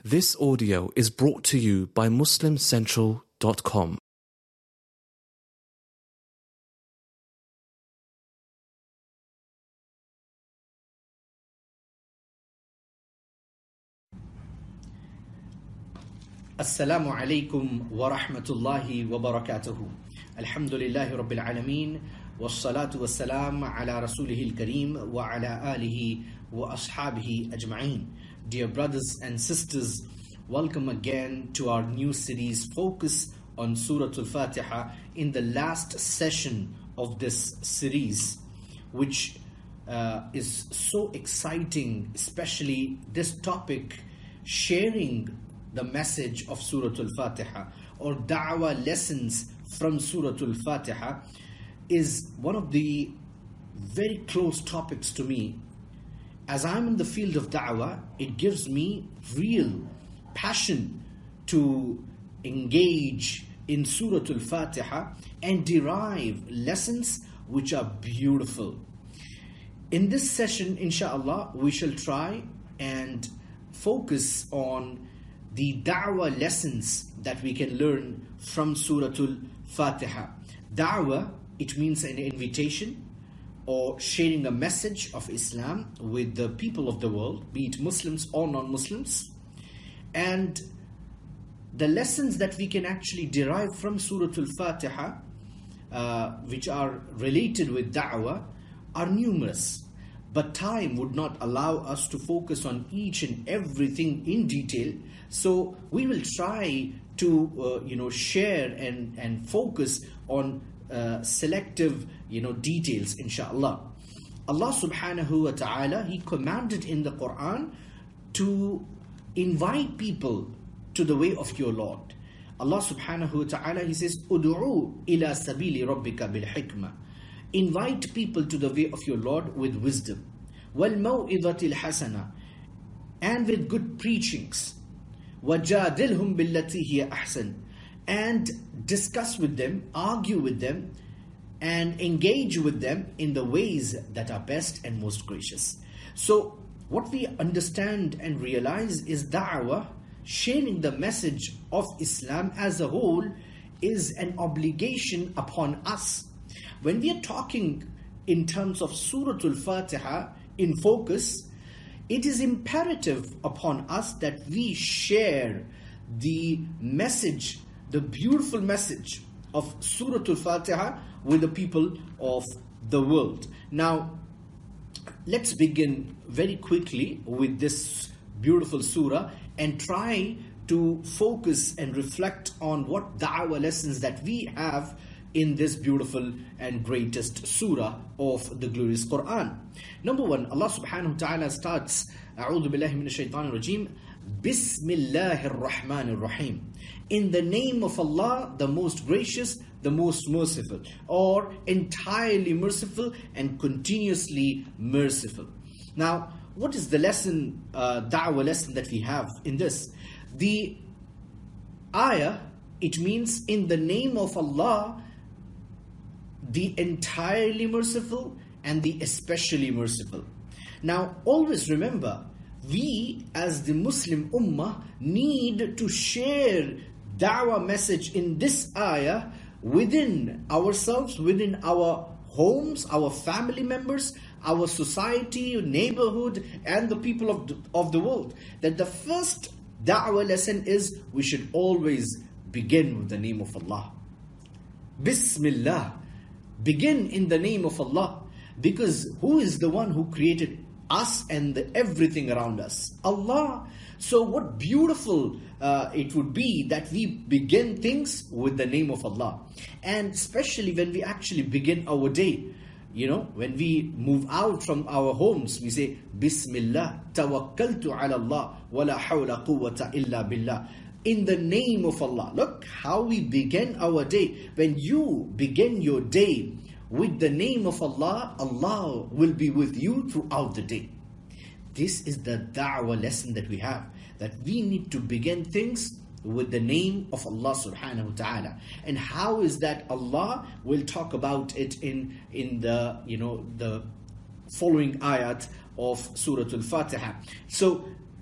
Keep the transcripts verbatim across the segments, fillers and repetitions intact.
This audio is brought to you by Muslim Central dot com. Assalamu alaikum wa rahmatullahi wa barakatuhu. Alhamdulillahi rabbil alameen. Wassalatu wassalam ala rasulihil kareem wa ala alihi wa ashabihi ajma'een. Dear brothers and sisters, welcome again to our new series Focus on Surah Al-Fatiha, in the last session of this series, which uh, is so exciting, especially this topic, sharing the message of Surah Al-Fatiha or Da'wah lessons from Surah Al-Fatiha, is one of the very close topics to me. As I'm in the field of Da'wah, it gives me real passion to engage in Surah Al-Fatiha and derive lessons which are beautiful. In this session, inshallah, we shall try and focus on the Da'wah lessons that we can learn from Surah Al-Fatiha. Da'wah, it means an invitation or sharing a message of Islam with the people of the world, be it Muslims or non-Muslims. And the lessons that we can actually derive from Surah Al-Fatiha, uh, which are related with Da'wah, are numerous. But time would not allow us to focus on each and everything in detail. So we will try to uh, you know, share and, and focus on uh, selective you know, details, inshallah. Allah subhanahu wa ta'ala, He commanded in the Quran to invite people to the way of your Lord. Allah subhanahu wa ta'ala, He says, Udu'u ila sabili rabbika bil hikmah. Invite people to the way of your Lord with wisdom. Wal maw'idatil hasana, and with good preachings. Wajadilhum billati hiya ahsan, and discuss with them, argue with them, and engage with them in the ways that are best and most gracious. So what we understand and realize is Da'wah, sharing the message of Islam as a whole, is an obligation upon us. When we are talking in terms of Surah Al-Fatiha in focus, it is imperative upon us that we share the message, the beautiful message of Surah Al-Fatiha with the people of the world. Now, let's begin very quickly with this beautiful surah and try to focus and reflect on what da'wah lessons that we have in this beautiful and greatest surah of the glorious Quran. Number one, Allah subhanahu wa ta'ala starts, A'udhu billahi minash shaitanir rajim, Bismillahir Rahmanir Rahim. In the name of Allah, the most gracious, the most merciful, or entirely merciful and continuously merciful. Now, what is the lesson, uh, da'wah lesson that we have in this? The ayah, it means in the name of Allah, the entirely merciful and the especially merciful. Now, always remember, we as the Muslim Ummah need to share da'wah message in this ayah within ourselves, within our homes, our family members, our society, neighborhood, and the people of the, of the world. That the first da'wah lesson is we should always begin with the name of Allah. Bismillah. Begin in the name of Allah. Because who is the one who created us and the, everything around us? Allah. So what beautiful uh, it would be that we begin things with the name of Allah. And especially when we actually begin our day. You know, when we move out from our homes, we say, Bismillah, tawakkaltu ala Allah, wa la hawla quwwata illa billah. In the name of Allah. Look how we begin our day. When you begin your day with the name of Allah, Allah will be with you throughout the day. This is the da'wah lesson that we have. That we need to begin things with the name of Allah subhanahu wa ta'ala. And how is that? Allah will talk about it in, in the, you know, the following ayat of Surah Al-Fatiha. So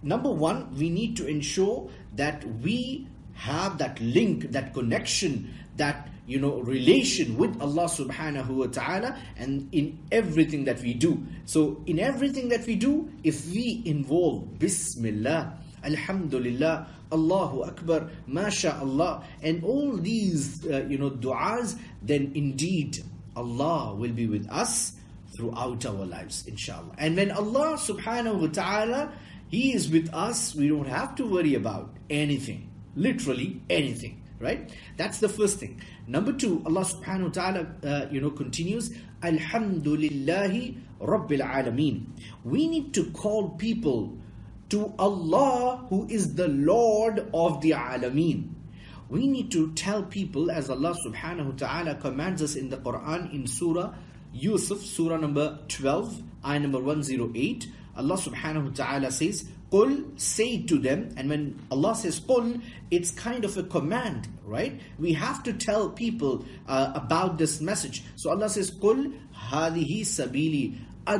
number one, we need to ensure that we have that link, that connection, that you know relation with Allah subhanahu wa ta'ala, and in everything that we do. So in everything that we do, if we involve Bismillah, Alhamdulillah, Allahu Akbar, MashaAllah, and all these uh, you know du'as, then indeed Allah will be with us throughout our lives, inshallah. And when Allah subhanahu wa ta'ala, He is with us, we don't have to worry about anything, literally anything, right? That's the first thing. Number two, Allah subhanahu wa ta'ala uh, you know continues, Alhamdulillahi Rabbil Alameen. We need to call people to Allah, who is the Lord of the Alameen. We need to tell people, as Allah subhanahu wa ta'ala commands us in the Quran, in Surah Yusuf, Surah number twelve, ayah number one oh eight, Allah subhanahu wa ta'ala says, Qul, say to them. And when Allah says Qul, it's kind of a command, right? We have to tell people uh, about this message. So Allah says, Qul hadihi sabili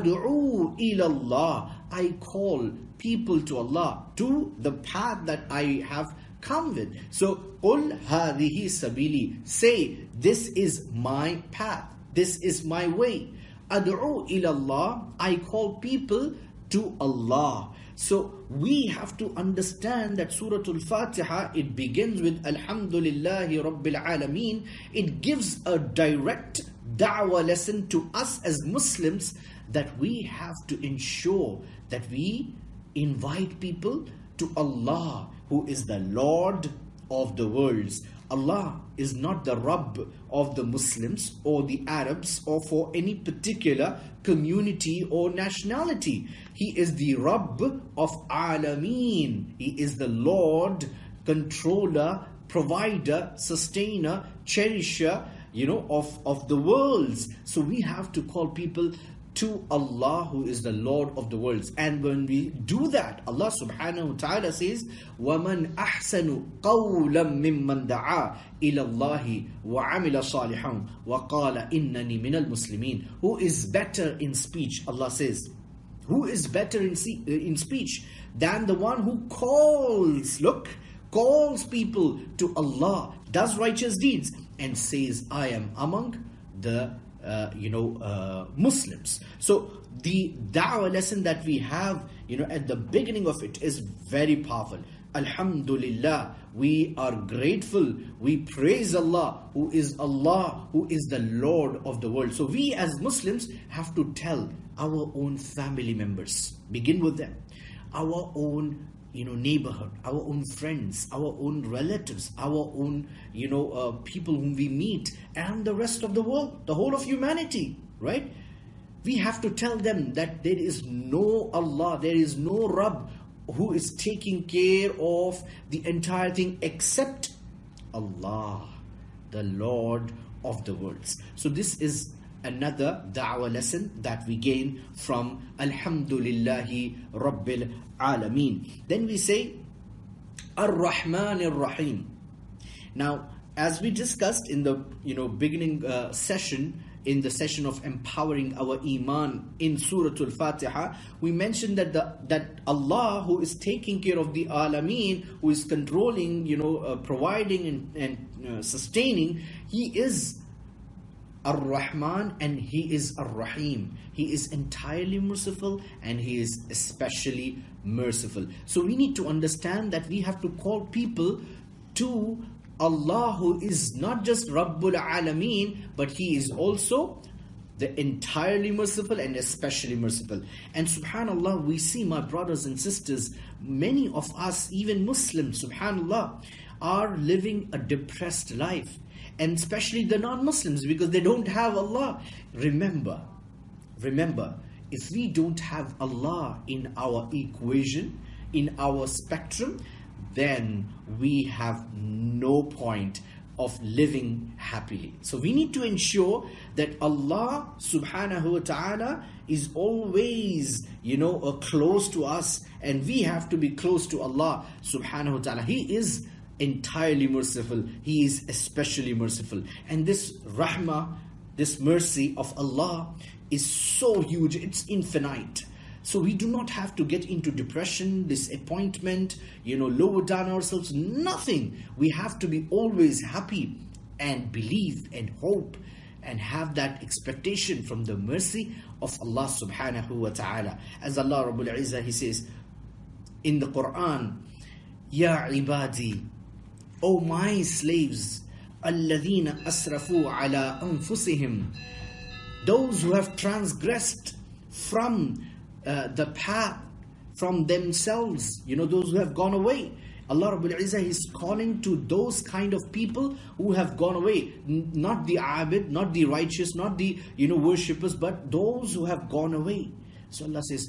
ad'u ila Allah. I call people to Allah, to the path that I have come with. So Qul hadihi sabili, say, this is my path, this is my way. Ad'u ila Allah, I call people to Allah. So we have to understand that Surah Al-Fatiha, it begins with Alhamdulillahi Rabbil Alameen. It gives a direct da'wah lesson to us as Muslims, that we have to ensure that we invite people to Allah, who is the Lord of the worlds. Allah is not the Rabb of the Muslims or the Arabs or for any particular community or nationality. He is the Rabb of Alameen. He is the Lord, controller, provider, sustainer, cherisher, you know, of, of the worlds. So we have to call people to Allah, who is the Lord of the worlds. And when we do that, Allah subhanahu wa ta'ala says, وَمَنْ أَحْسَنُ قَوْلًا مِمَّنْ دَعَا إِلَى اللَّهِ وَعَمِلَ صَالِحًا وَقَالَ إِنَّنِي مِنَ الْمُسْلِمِينَ. Who is better in speech, Allah says. Who is better in, in speech than the one who calls, look, calls people to Allah, does righteous deeds, and says, I am among the Uh, you know, uh, Muslims. So the da'wah lesson that we have, you know, at the beginning of it is very powerful. Alhamdulillah, we are grateful, we praise Allah, who is Allah, who is the Lord of the world. So we as Muslims have to tell our own family members, begin with them, our own you know, neighborhood, our own friends, our own relatives, our own, you know, uh, people whom we meet, and the rest of the world, the whole of humanity, right? We have to tell them that there is no Allah, there is no Rabb who is taking care of the entire thing except Allah, the Lord of the worlds. So this is another da'wah lesson that we gain from Alhamdulillahi Rabbil Alameen. Then we say Ar-Rahman Ar-Rahim. Now, as we discussed in the you know beginning uh, session, in the session of empowering our iman in Surah Al-Fatiha, we mentioned that the, that Allah, who is taking care of the Alameen, who is controlling, you know, uh, providing and, and uh, sustaining, He is Ar-Rahman and He is Ar-Rahim. He is entirely merciful and He is especially merciful. So we need to understand that we have to call people to Allah, who is not just Rabbul Alameen, but He is also the entirely merciful and especially merciful. And subhanallah, we see, my brothers and sisters, many of us, even Muslims, subhanallah, are living a depressed life. And especially the non-Muslims, because they don't have Allah. Remember, remember, if we don't have Allah in our equation, in our spectrum, then we have no point of living happily. So we need to ensure that Allah subhanahu wa ta'ala is always, you know, uh, close to us, and we have to be close to Allah subhanahu wa ta'ala. He is entirely merciful. He is especially merciful. And this rahmah, this mercy of Allah is so huge, it's infinite. So we do not have to get into depression, disappointment, you know, lower down ourselves, nothing. We have to be always happy and believe and hope and have that expectation from the mercy of Allah subhanahu wa ta'ala. As Allah Rabbul Izzah, He says in the Quran, Ya ibadi, O my slaves, alladhina asrafu ala anfusihim, those who have transgressed from uh, the path, from themselves, you know, those who have gone away. Allah Rabbul Izzah is calling to those kind of people who have gone away, N- not the abid, not the righteous, not the, you know, worshippers, but those who have gone away. So Allah says,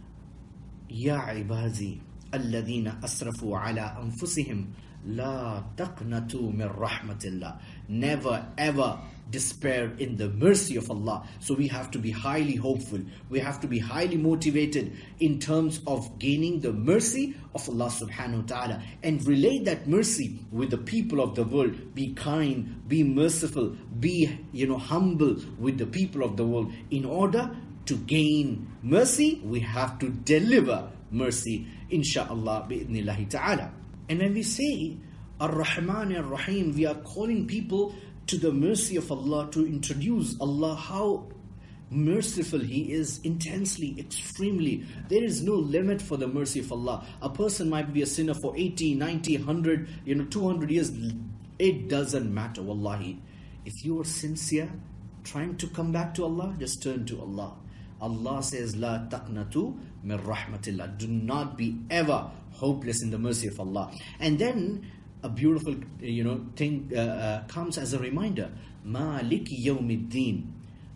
Ya ibadi, alladhina asrafu ala anfusihim, la taqnatu min rahmatillah. Never ever despair in the mercy of Allah. So we have to be highly hopeful. We have to be highly motivated in terms of gaining the mercy of Allah subhanahu wa ta'ala, and relate that mercy with the people of the world. Be kind, be merciful, be, you know, humble with the people of the world. In order to gain mercy, we have to deliver mercy, insha'Allah, bi'idhnillahi ta'ala. And when we say Ar-Rahman Ar-Rahim, we are calling people to the mercy of Allah, to introduce Allah, how merciful He is, intensely, extremely. There is no limit for the mercy of Allah. A person might be a sinner for eighty, ninety, one hundred, you know, two hundred years. It doesn't matter, wallahi. If you are sincere, trying to come back to Allah, just turn to Allah. Allah says, La taqnatu min rahmatillah. Do not be ever hopeless in the mercy of Allah. And then a beautiful, you know, thing uh, uh, comes as a reminder. Maliki yawmiddin,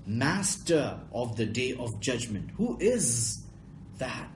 master of the day of judgment. Who is that?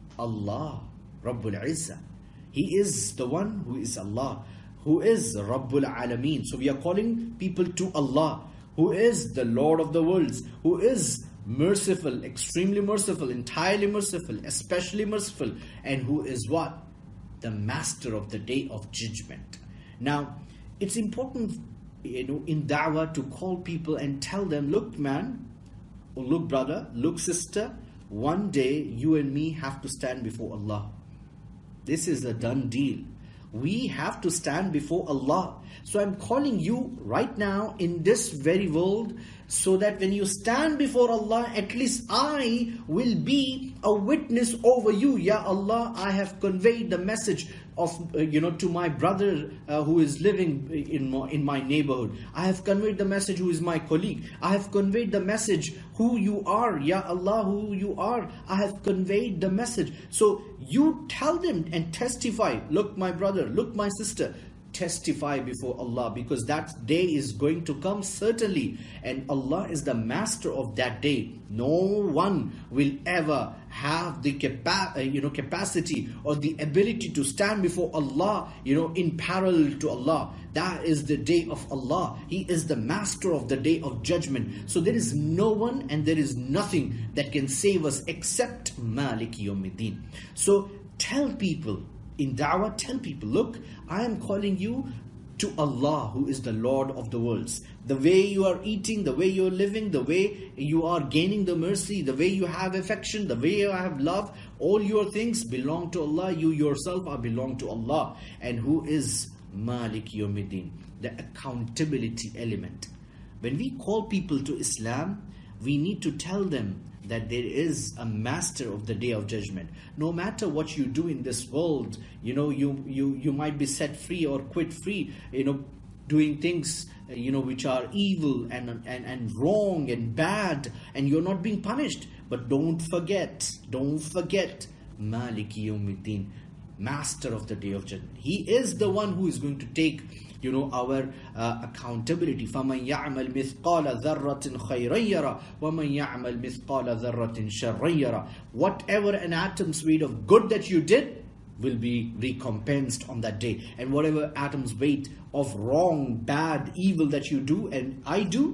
Allah, Rabbul Izzah. He is the one who is Allah, who is Rabbul Alameen. So we are calling people to Allah, who is the Lord of the worlds, who is merciful, extremely merciful, entirely merciful, especially merciful, and who is what? The master of the day of judgment. Now, it's important, you know, in da'wah to call people and tell them, look man, or look brother, look sister, one day you and me have to stand before Allah. This is a done deal. We have to stand before Allah. So I'm calling you right now in this very world, so that when you stand before Allah, at least I will be a witness over you. Ya Allah, I have conveyed the message of, uh, you know, to my brother uh, who is living in my, in my neighborhood. I have conveyed the message who is my colleague. I have conveyed the message who you are. Ya Allah, who you are. I have conveyed the message. So you tell them and testify. Look my brother, look my sister. Testify before Allah, because that day is going to come certainly, and Allah is the master of that day. No one will ever have the capa- uh, you know capacity or the ability to stand before Allah, you know, in parallel to Allah. That is the day of Allah. He is the master of the day of judgment. So there is no one and there is nothing that can save us except Maliki Yawmiddin. So tell people in da'wah, tell people, look, I am calling you to Allah, who is the Lord of the worlds. The way you are eating, the way you are living, the way you are gaining the mercy, the way you have affection, the way you have love, all your things belong to Allah. You yourself are belong to Allah. And who is Malik Yawmiddin? The accountability element. When we call people to Islam, we need to tell them that there is a master of the day of judgment. No matter what you do in this world, you know, you you you might be set free or quit free, you know, doing things, you know, which are evil and and and wrong and bad, and you're not being punished. But don't forget, don't forget, Maliki Yawmiddin, master of the day of judgment. He is the one who is going to take, you know, our uh, accountability. فَمَنْ يَعْمَلْ مِثْقَالَ ذَرَّةٍ خَيْرًا يَرَى وَمَنْ يَعْمَلْ مِثْقَالَ ذَرَّةٍ شَرًّا يَرَى. Whatever an atom's weight of good that you did will be recompensed on that day. And whatever atom's weight of wrong, bad, evil that you do and I do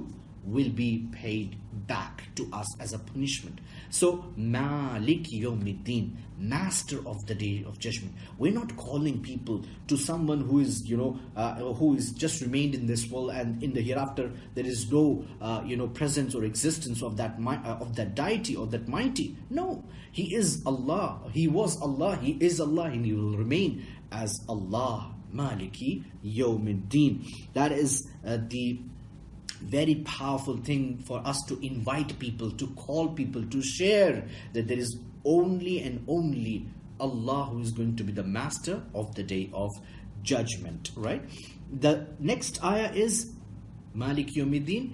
will be paid back to us as a punishment. So, Malik Yawmiddin, master of the day of judgment. We're not calling people to someone who is, you know, uh, who is just remained in this world, and in the hereafter there is no, uh, you know, presence or existence of that mi- uh, of that deity or that mighty. No, He is Allah. He was Allah. He is Allah, and He will remain as Allah. Maliki Yawmiddin. That is uh, the very powerful thing for us to invite people, to call people, to share that there is only and only Allah who is going to be the master of the day of judgment, right? The next ayah is Malik Yawmiddin,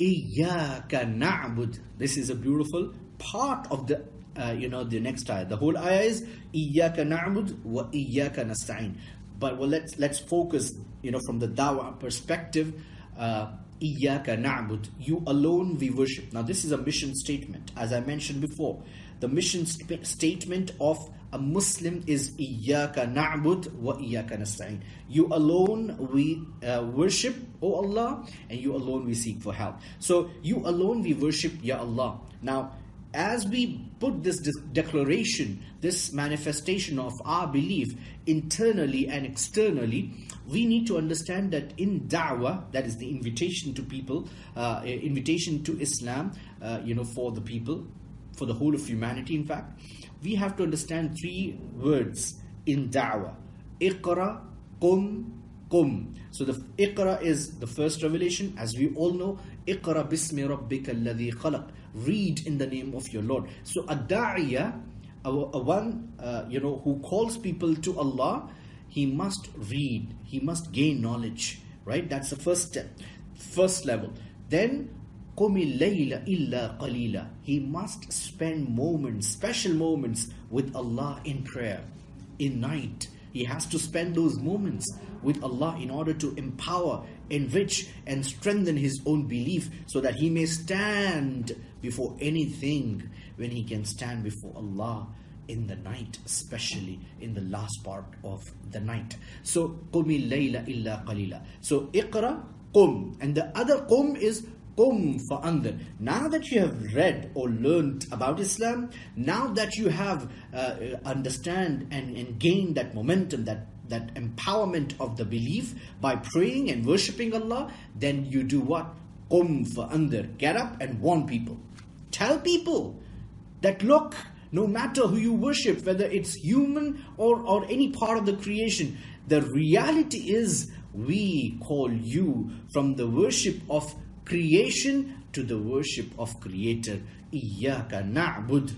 Iyyaka na'bud. This is a beautiful part of the uh, you know the next ayah. The whole ayah is Iyyaka na'bud wa Iyyaka nasta'in. But well, let's let's focus, you know, from the dawah perspective. Uh, Iyyaka na'bud, you alone we worship. Now this is a mission statement. As I mentioned before, the mission st- statement of a Muslim is Iyyaka na'bud wa Iyyaka nasta'in. You alone we uh, worship, O Allah, and you alone we seek for help. So you alone we worship, Ya Allah. Now, as we put this de- declaration, this manifestation of our belief internally and externally, we need to understand that in da'wah, that is the invitation to people, uh, invitation to Islam, uh, you know, for the people, for the whole of humanity, in fact, we have to understand three words in da'wah. Iqra, qum, qum. So the Iqra is the first revelation. As we all know, Iqra bismi rabbika alladhi khalaq. Read in the name of your Lord. So a da'iyah, a, a one, uh, you know, who calls people to Allah, he must read, he must gain knowledge, right? That's the first step, first level. Then, قُمِ اللَّيْلَ إِلَّا قَلِيلًا. He must spend moments, special moments with Allah in prayer, in night. He has to spend those moments with Allah in order to empower, enrich, and strengthen his own belief so that he may stand before anything when he can stand before Allah in the night, especially in the last part of the night. So, قُمِ اللَّيْلَ إِلَّا قَلِيلًا. So, Iqra, qum. And the other qum is qum fa'andhir. Now that you have read or learned about Islam, now that you have uh, understand and, and gained that momentum, that, that empowerment of the belief by praying and worshipping Allah, then you do what? Qum fa'andhir. Get up and warn people. Tell people that look, no matter who you worship, whether it's human or, or any part of the creation, the reality is we call you from the worship of creation to the worship of Creator. Iyyaka na'bud.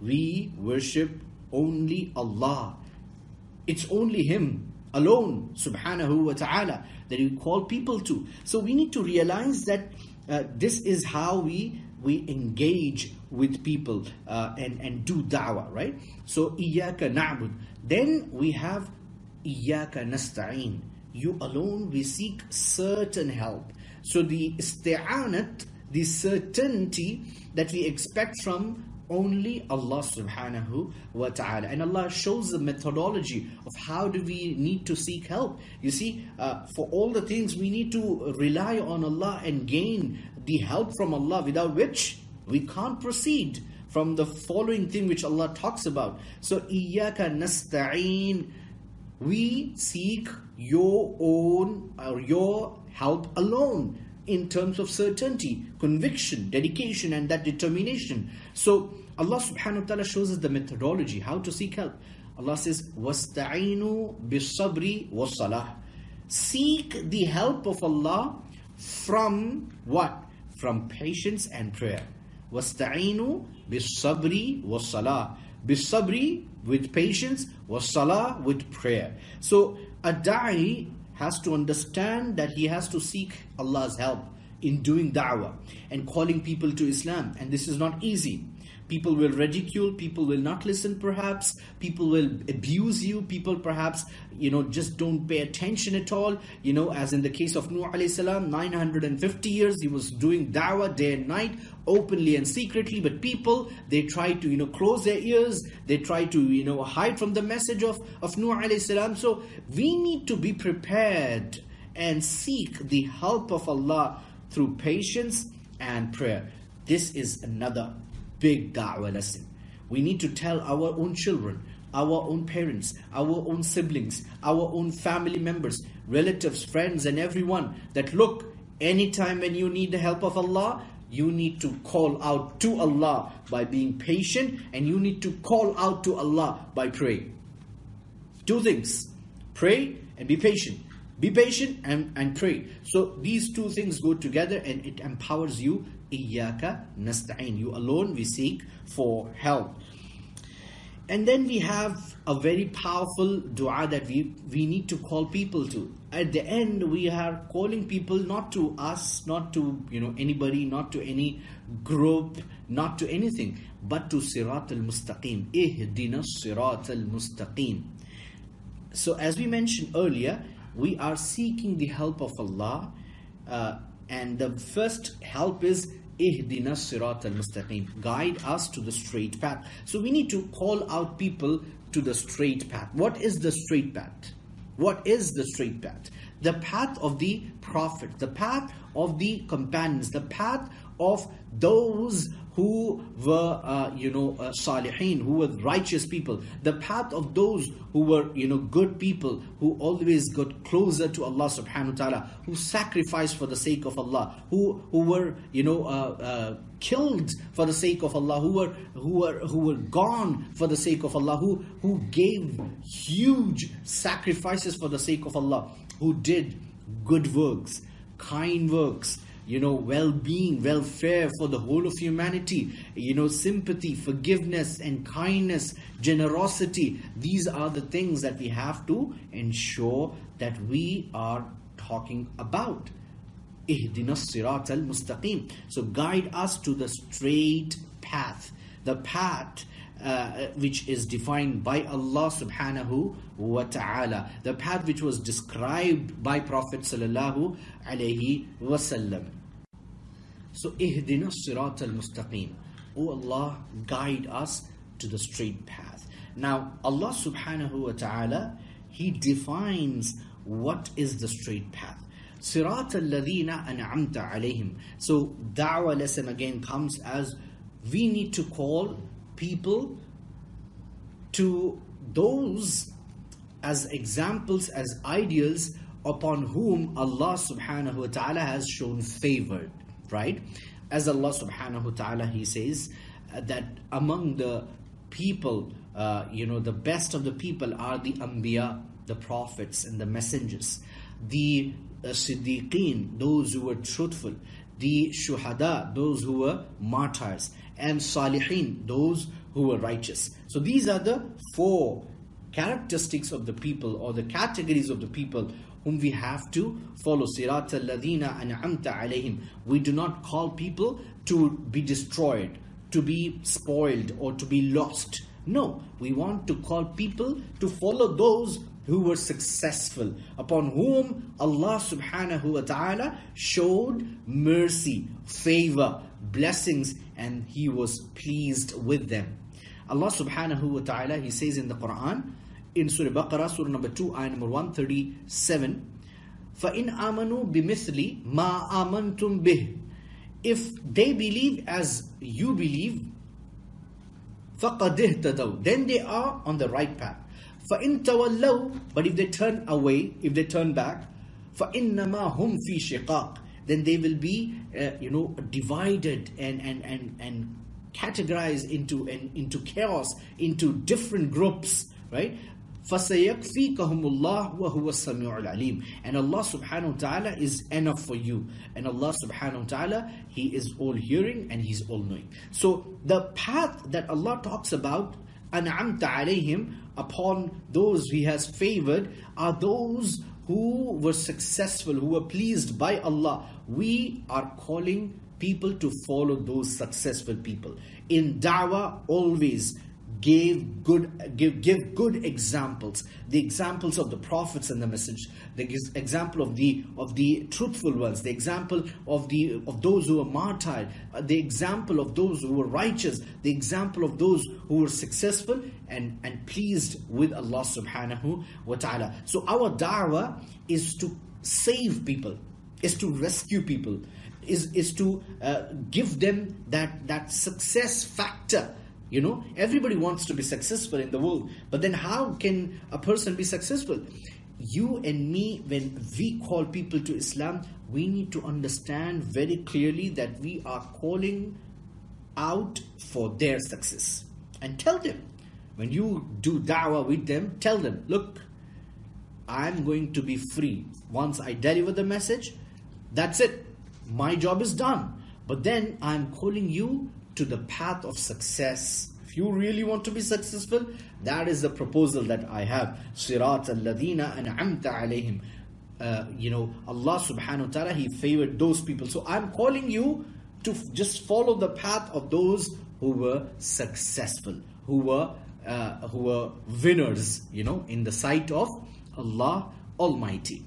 We worship only Allah. It's only Him alone, subhanahu wa ta'ala, that we call people to. So we need to realize that uh, this is how we we engage with people uh, and, and do da'wah, right? So, Iyyaka na'bud. Then we have Iyyaka nasta'in. You alone we seek certain help. So the isti'anat, the certainty that we expect from only Allah subhanahu wa ta'ala. And Allah shows the methodology of how do we need to seek help. You see, uh, for all the things we need to rely on Allah and gain the help from Allah, without which we can't proceed from the following thing which Allah talks about. So, Iyyaka nasta'in. We seek your own or your help alone in terms of certainty, conviction, dedication, and that determination. So Allah subhanahu wa ta'ala shows us the methodology, how to seek help. Allah says, وَاسْتَعِينُوا بِالصَّبْرِ وَالصَّلَاةِ. Seek the help of Allah from what? From patience and prayer. وَاسْتَعِينُوا بِالصَّبْرِ وَالصَّلَاةِ. Bisabri, with patience, was-salah, with prayer. So a da'i has to understand that he has to seek Allah's help in doing da'wah and calling people to Islam. And this is not easy. People will ridicule, people will not listen perhaps, people will abuse you, people perhaps, you know, just don't pay attention at all. You know, as in the case of Nuh alayhi salam, nine hundred fifty years he was doing da'wah day and night, openly and secretly, but people, they try to, you know, close their ears, they try to, you know, hide from the message of, of Nuh alayhi salam. So we need to be prepared and seek the help of Allah through patience and prayer. This is another big da'wah lesson. We need to tell our own children, our own parents, our own siblings, our own family members, relatives, friends, and everyone that look, anytime when you need the help of Allah, you need to call out to Allah by being patient, and you need to call out to Allah by praying. Two things: pray and be patient. Be patient and, and pray. So these two things go together, and it empowers you. Iyyaka nasta'in. You alone we seek for help. And then we have a very powerful dua that we, we need to call people to. At the end, we are calling people not to us, not to you know anybody, not to any group, not to anything, but to Sirat al-Mustaqim. Ihdina Sirat al-Mustaqim. So as we mentioned earlier, we are seeking the help of Allah, uh, and the first help is Ihdina Sirat al-Mustaqim. Guide us to the straight path. So we need to call out people to the straight path. What is the straight path? What is the straight path? The path of the Prophet, the path of the companions, the path of those who were, uh, you know, uh, salihin, who were righteous people, the path of those who were, you know, good people, who always got closer to Allah subhanahu wa ta'ala, who sacrificed for the sake of Allah, who who were, you know, uh, uh, killed for the sake of Allah, who were who were who were gone for the sake of Allah, who who gave huge sacrifices for the sake of Allah, who did good works, kind works, you know, well-being, welfare for the whole of humanity, you know, sympathy, forgiveness and kindness, generosity. These are the things that we have to ensure that we are talking about. Ihdina Sirat al-Mustaqim. So guide us to the straight path, the path Uh, which is defined by Allah subhanahu wa ta'ala, the path which was described by Prophet sallallahu alayhi wasallam. So ihdina sirat al-mustaqim. O Allah, guide us to the straight path. Now Allah subhanahu wa ta'ala, He defines what is the straight path. Sirat al-ladhina an'amta alayhim. So da'wah lesson again comes as we need to call people to those as examples, as ideals upon whom Allah subhanahu wa ta'ala has shown favor, right? As Allah subhanahu wa ta'ala, He says uh, that among the people, uh, you know, the best of the people are the Anbiya, the prophets and the messengers, the uh, Siddiqeen, those who were truthful, the Shuhada, those who were martyrs, and Salihin, those who were righteous. So these are the four characteristics of the people, or the categories of the people whom we have to follow. Sirat al-ladhina an'amta alayhim. We do not call people to be destroyed, to be spoiled, or to be lost. No, we want to call people to follow those who were successful, upon whom Allah subhanahu wa ta'ala showed mercy, favor, blessings, and He was pleased with them. Allah subhanahu wa ta'ala, He says in the Quran, in Surah Baqarah, Surah number two, ayah number one thirty-seven, فَإِنْ آمَنُوا بِمِثْلِ مَا آمَنْتُمْ بِهِ. If they believe as you believe, فَقَدْ اهْتَدَوْا, then they are on the right path. فَإِنْ تَوَلَّوْا, but if they turn away, if they turn back, فَإِنَّمَا هُمْ فِي شِقَاقٍ, then they will be, uh, you know, divided and and and and categorized into and into chaos, into different groups, right? فَسَيَكْفِيكَهُمُ اللَّهُ وَهُوَ السَّمِيعُ الْعَلِيمُ. And Allah subhanahu wa ta'ala is enough for you. And Allah subhanahu wa ta'ala, He is all hearing and He's all knowing. So the path that Allah talks about, أَنْعَمْتَ عَلَيْهِمْ, upon those He has favored, are those who were successful, who were pleased by Allah. We are calling people to follow those successful people. In da'wah, always give good give give good examples. The examples of the prophets and the message, the example of the of the truthful ones, the example of the of those who were martyred, the example of those who were righteous, the example of those who were successful and, and pleased with Allah subhanahu wa ta'ala. So our da'wah is to save people, is to rescue people, is, is to uh, give them that, that success factor. You know, everybody wants to be successful in the world. But then how can a person be successful? You and me, when we call people to Islam, we need to understand very clearly that we are calling out for their success. And tell them, when you do da'wah with them, tell them, look, I'm going to be free. Once I deliver the message, that's it. My job is done. But then I'm calling you to the path of success. If you really want to be successful, that is the proposal that I have. Sirat al-ladina an'amta alayhim. Uh, you know, Allah subhanahu wa ta'ala, He favored those people. So I'm calling you to f- just follow the path of those who were successful, who were uh, who were winners, you know, in the sight of Allah Almighty.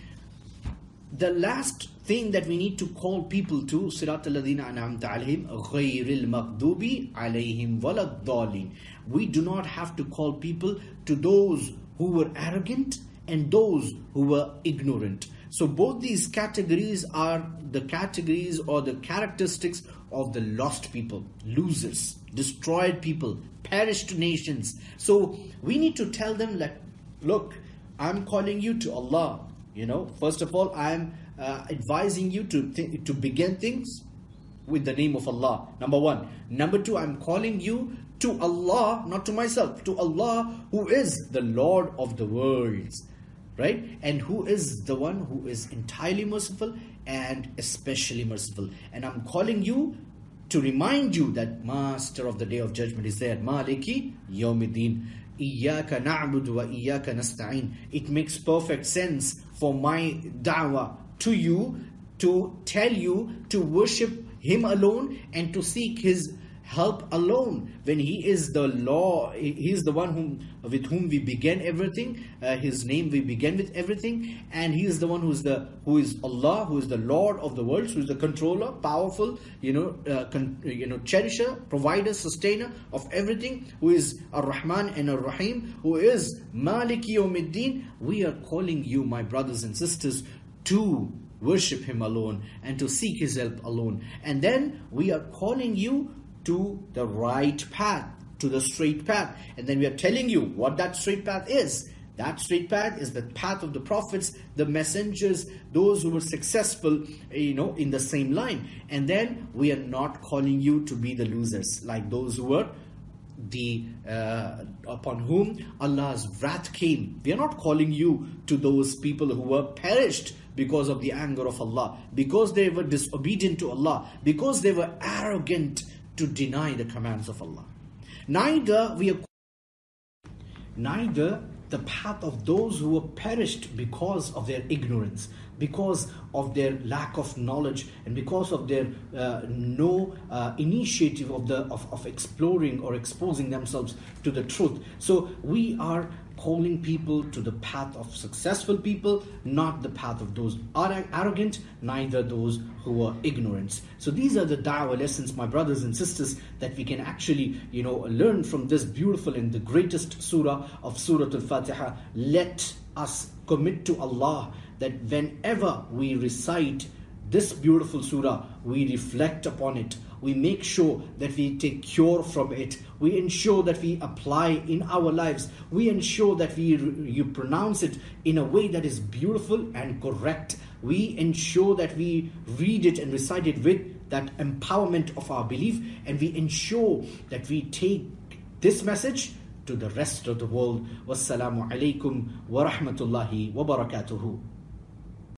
The last thing that we need to call people to, Sirat al-ladina an'amta alayhim, ghayril maghdubi alayhim waladdallin. We do not have to call people to those who were arrogant and those who were ignorant. So both these categories are the categories or the characteristics of the lost people, losers, destroyed people, perished nations. So we need to tell them that, look, I'm calling you to Allah. You know, first of all, I'm uh, advising you to th- to begin things with the name of Allah. Number one. Number two, I'm calling you to Allah, not to myself, to Allah, who is the Lord of the worlds, right? And who is the one who is entirely merciful and especially merciful. And I'm calling you to remind you that Master of the Day of Judgment is there. Maliki Yawmiddin. Iyaka na'budu wa iyaka nasta'in. It makes perfect sense for my da'wah to you to tell you to worship Him alone and to seek His help alone, when He is the law. He is the one whom with whom we began everything. Uh, His name we began with everything, and He is the one who is the who is Allah, who is the Lord of the world, who is the controller, powerful, you know, uh, con, you know, cherisher, provider, sustainer of everything, who is Ar-Rahman and Ar-Rahim, who is Maliki Yawmiddin. We are calling you, my brothers and sisters, to worship Him alone and to seek His help alone. And then we are calling you to the right path, to the straight path. And then we are telling you what that straight path is. That straight path is the path of the prophets, the messengers, those who were successful, you know, in the same line. And then we are not calling you to be the losers, like those who were the uh, upon whom Allah's wrath came. We are not calling you to those people who were perished because of the anger of Allah, because they were disobedient to Allah, because they were arrogant to deny the commands of Allah. Neither we are neither the path of those who were perished because of their ignorance, because of their lack of knowledge, and because of their uh, no uh, initiative of the of, of exploring or exposing themselves to the truth. So we are calling people to the path of successful people, not the path of those arrogant, neither those who are ignorant. So these are the da'wah lessons, my brothers and sisters, that we can actually, you know, learn from this beautiful and the greatest surah of Surah Al-Fatiha. Let us commit to Allah that whenever we recite this beautiful surah, we reflect upon it. We make sure that we take cure from it. We ensure that we apply in our lives. We ensure that we you pronounce it in a way that is beautiful and correct. We ensure that we read it and recite it with that empowerment of our belief. And we ensure that we take this message to the rest of the world. Wassalamu alaikum wa rahmatullahi wa barakatuhu.